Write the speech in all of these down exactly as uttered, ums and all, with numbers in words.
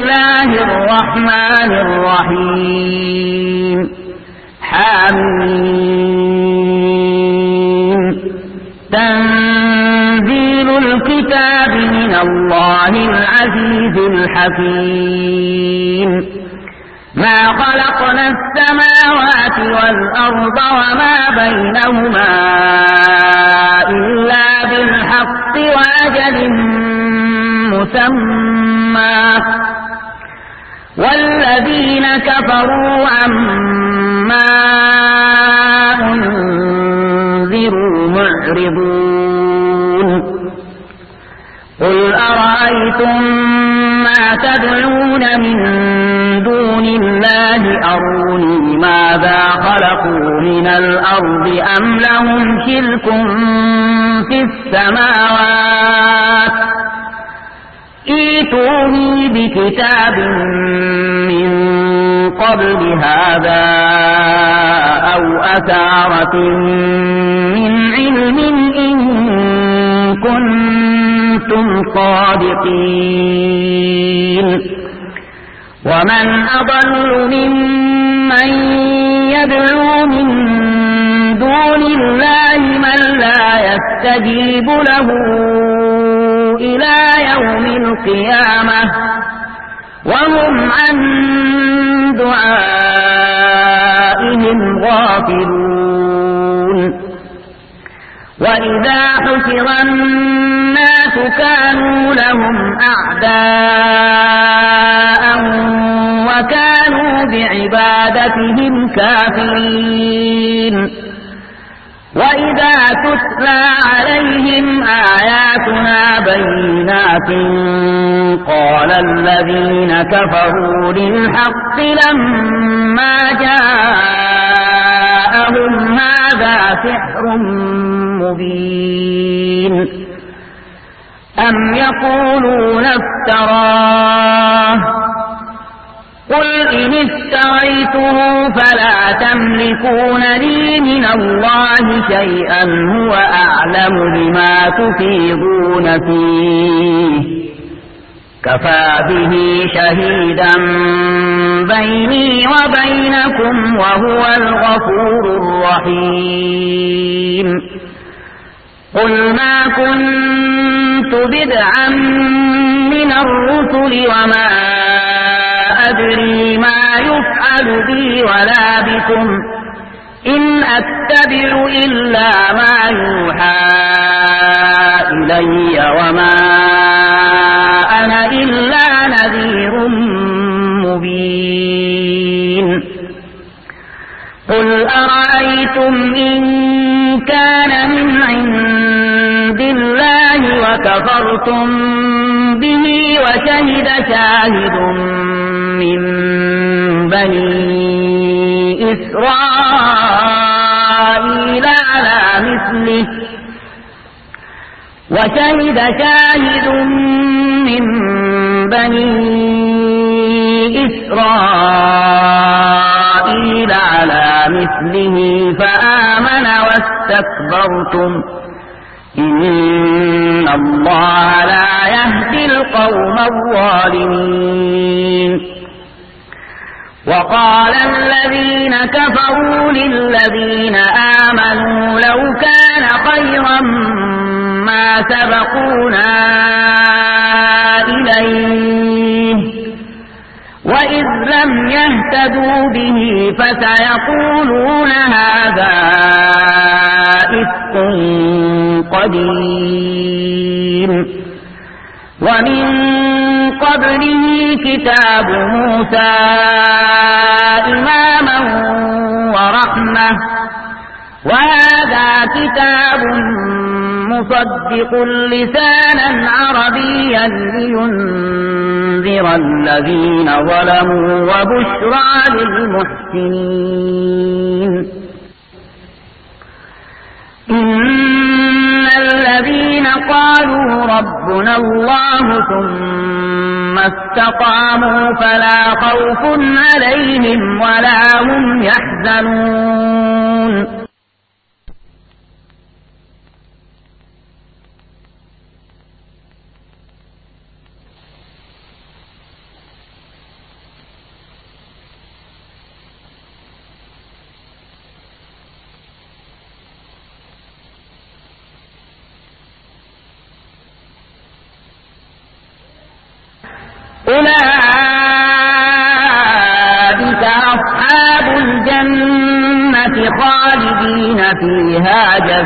الله الرحمن الرحيم حميم تنزيل الكتاب من الله العزيز الحكيم ما خلقنا السماوات والأرض وما بينهما إلا بالحق وأجل مسمى والذين كفروا عما أنذروا معرضون قل أرأيتم ما تدعون من دون الله أروني ماذا خلقوا من الأرض أم لهم شرك في السماوات ائتوني بكتاب من قبل هذا أو أثارة من علم إن كنتم صادقين ومن أضل ممن يدعو من دون الله من لا يستجيب له إلى يوم القيامة وهم عن دعائهم غافلون وإذا حشر الناس كانوا لهم أعداء وكانوا بعبادتهم كافرين وإذا تتلى عليهم آياتنا بينات قال الذين كفروا للحق لما جاءهم هذا سحر مبين أم يقولون افتراه قل إن افتريته فلا تملكون لي من الله شيئا هو أعلم بما تفيضون فيه كفى به شهيدا بيني وبينكم وهو الغفور الرحيم قل ما كنت بدعا من الرسل وما أدري ما يفعل بي ولا بكم إن أتبع إلا ما يوحى إلي وما أنا إلا نذير مبين قل أرأيتم إن كان من عند الله وكفرتم به وشهد شاهد من بني إسرائيل على مثله وشهد شاهد من بني إسرائيل على مثله فآمن واستكبرتم إن الله لا يهدي القوم الظالمين وقال الذين كفروا للذين آمنوا لو كان خيرا ما سبقونا إليه وإذ لم يهتدوا به فسيقولون هذا إفك قديم ومن قبله كتاب موسى إماما ورحمة وهذا كتاب مصدق لسانا عربيا لينذر الذين ظلموا وبشرى للمحسنين إن الذين قالوا ربنا الله ثم استقاموا فلا خوف عليهم ولا هم يحزنون الجنة خالدين فيها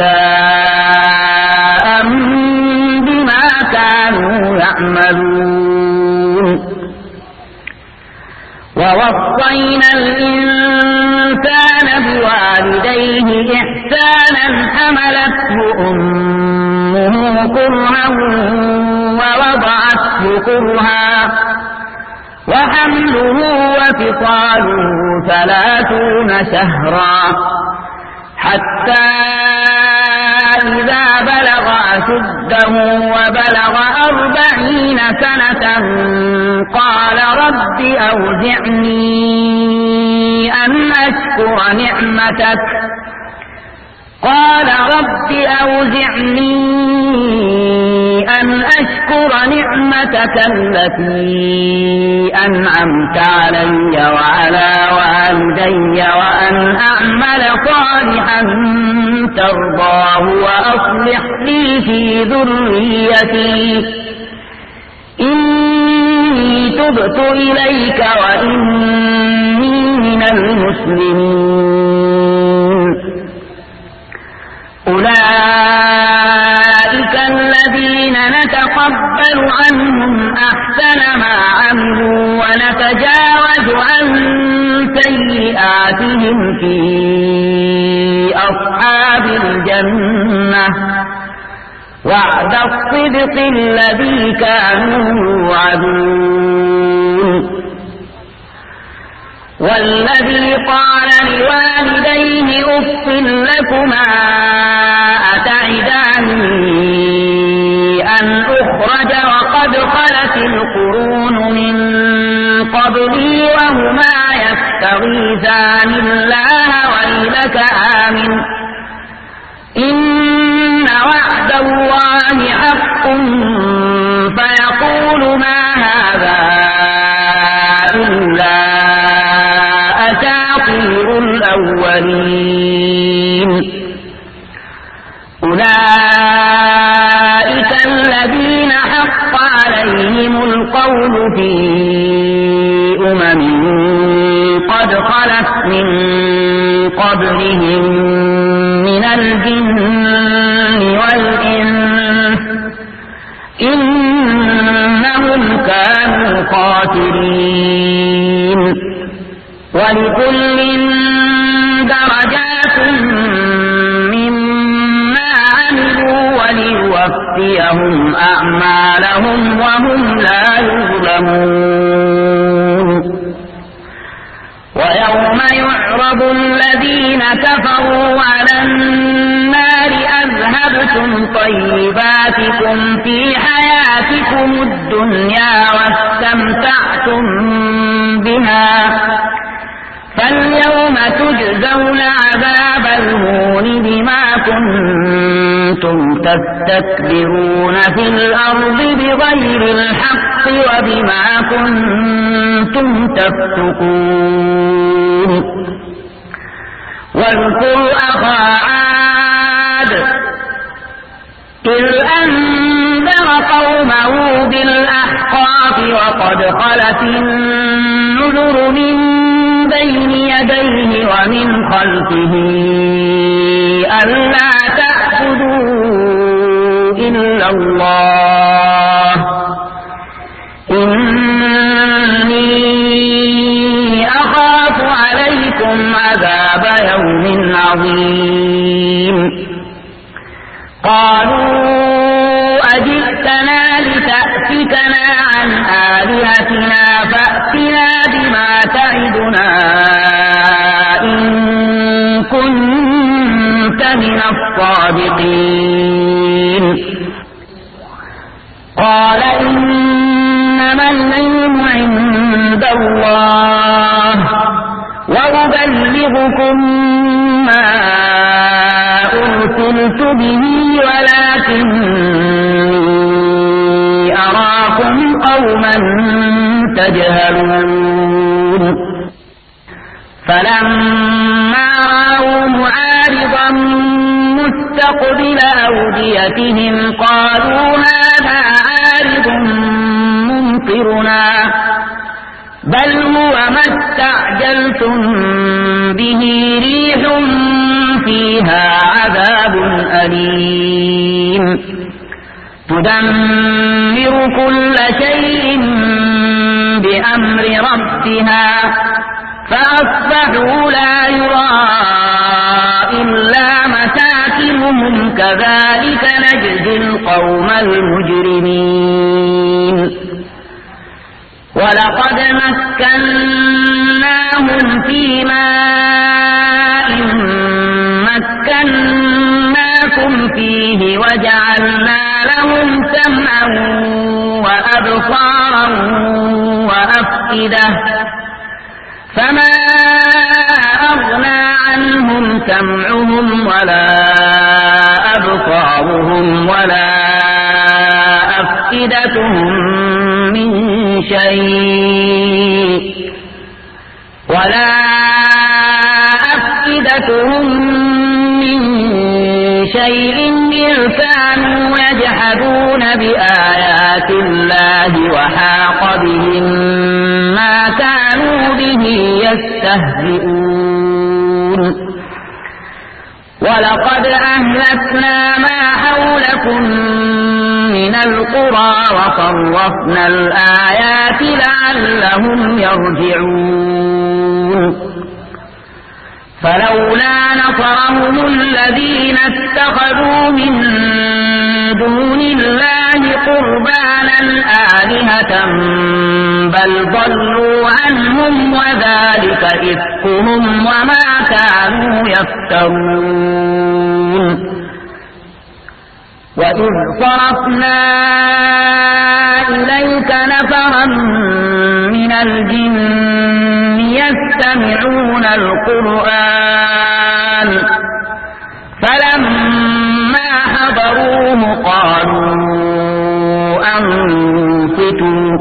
جزاء بما كانوا يعملون ووصينا الإنسان بوالديه إحسانا حملته أمه كرها ووضعته كرها وحمله وفصاله ثلاثون شهرا حتى إذا بلغ أشده وبلغ أربعين سنة قال رب أوزعني أن أشكر نعمتك قال رب أوزعني أن أشكر نعمتك التي أنعمت علي وعلى والدي وأن أعمل صالحا ترضاه وأصلح لي في ذريتي إني تبت إليك وإني من المسلمين أولئك الذين نتقبل عنهم أحسن ما عملوا ونتجاوز عن سيئاتهم في أصحاب الجنة وعد الصدق الذي كانوا يوعدون والذي قال لوالديه أف لكما أتعداني أن أخرج وقد خلت القرون من قبلي وهما يستغيثان الله ويلك آمن إن وعد الله حق فيقول ما هذا إلا أساطير الأولين أولئك الذين حق عليهم القول في أمم قد خلت من قبلهم من الجن والإنس إنهم كانوا خاسرين ولكل درجات مما عملوا وليوفيهم أعمالهم وهم لا يظلمون ويوم يعرض الذين كفروا على النار أذهبتم طيباتكم في حياتكم الدنيا واستمتعتم بها فاليوم تجزون عذاب الهون بما كنتم تستكبرون في الأرض بغير الحق وبما كنتم تفسقون واذكر أخا عاد إذ أنذر قومه بالأحقاف وقد خلت النذر من بين يديه ومن خلفه ألا تعبدوا إلا الله إني أخاف عليكم عذاب يوم عظيم قالوا أجئتنا لتأفكنا عن آلهتنا فأتنا بما تعدنا إن كنت من الصادقين قال إنما العلم عند الله وأبلغكم ما أرسلت به ولكني أراكم قوما تجهلون فلما رأوا معارضا مستقبل أوديتهم قالوا هذا عارض ممطرنا بل هو ما استعجلتم به ريح فيها عذاب أليم تدمر كل شيء بأمر ربها فأصبحوا لا يرى إلا مساكنهم كذلك نجزي القوم المجرمين ولقد مكناهم في ماء مكناكم فيه وجعلنا لهم سمعا وأبصارا وأفئدة فما أغنى عنهم سمعهم ولا أبصارهم ولا أفئدتهم من شيء ولا أفئدتهم من شيء إذ كانوا يجحدون بآيات الله وحاق بهم ما كانوا به يستهزئون ولقد أهلكنا ما حولكم من القرى وصرفنا الآيات لعلهم يرجعون فلولا نصرهم الذين اتخذوا من دون الله قربانا آلهة بل ضلوا عنهم وذلك إفكهم وما كانوا يفترون وإذ صرفنا إليك نفرا من الجن يستمعون القرآن فلما حضروه قالوا أنصتوا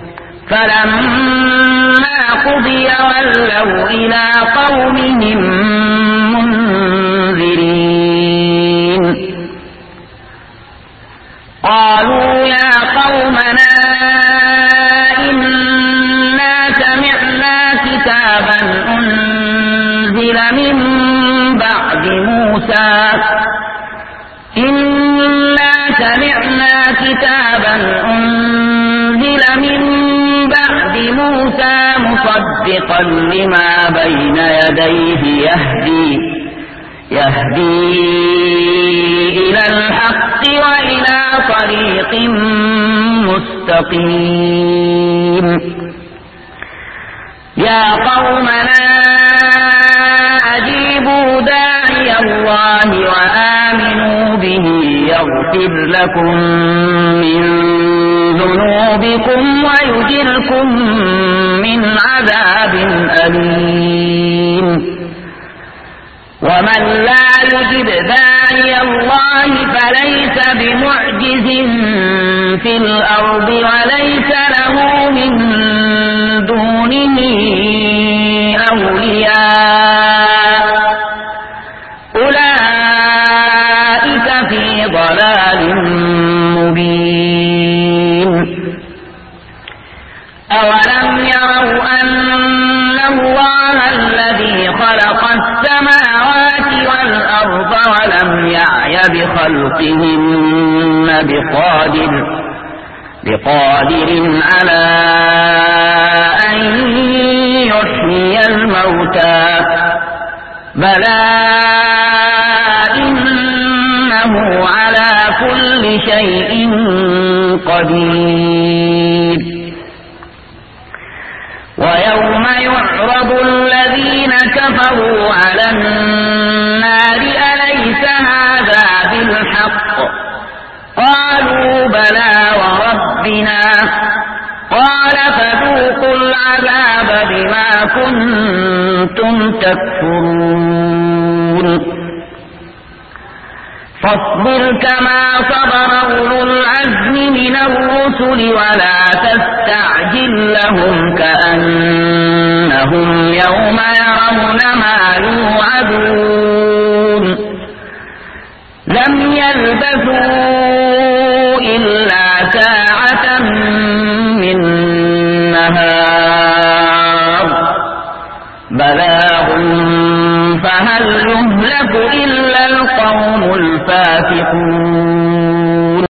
فلما قضي ولوا إلى قومهم منذرين قالوا يا قومنا إنا سمعنا كتابا أنزل من بعد موسى إنا سمعنا كتابا أنزل من بعد موسى مصدقا لما بين يديه يهدي يهدي إلى الحق وإلى طريق مستقيم يا قومنا أجيبوا داعي الله وآمنوا به يغفر لكم من ذنوبكم ويجركم من عذاب أليم ومن لا يجب داعي الله فليس بمعجز في الأرض وليس له من دونه أولياء أولئك في ضلال مبين أولم يروا أن الله الذي خلق السماوات والأرض ولم يعي بخلقهن بقادر بقادر على أن يحيي الموتى بلى إنه على كل شيء قدير ويوم يعرض الذين كفروا على النار أليس هذا بالحق قالوا بلى وربنا قال فذوقوا العذاب بما كنتم تكفرون فاصبر كما صبر أولو العزم من الرسل ولا تستعجل لهم كأنهم يوم يرون ما يوعدون لم يلبثوا إلا ساعة من نهار فهل يهلك إلا القوم الفاسقون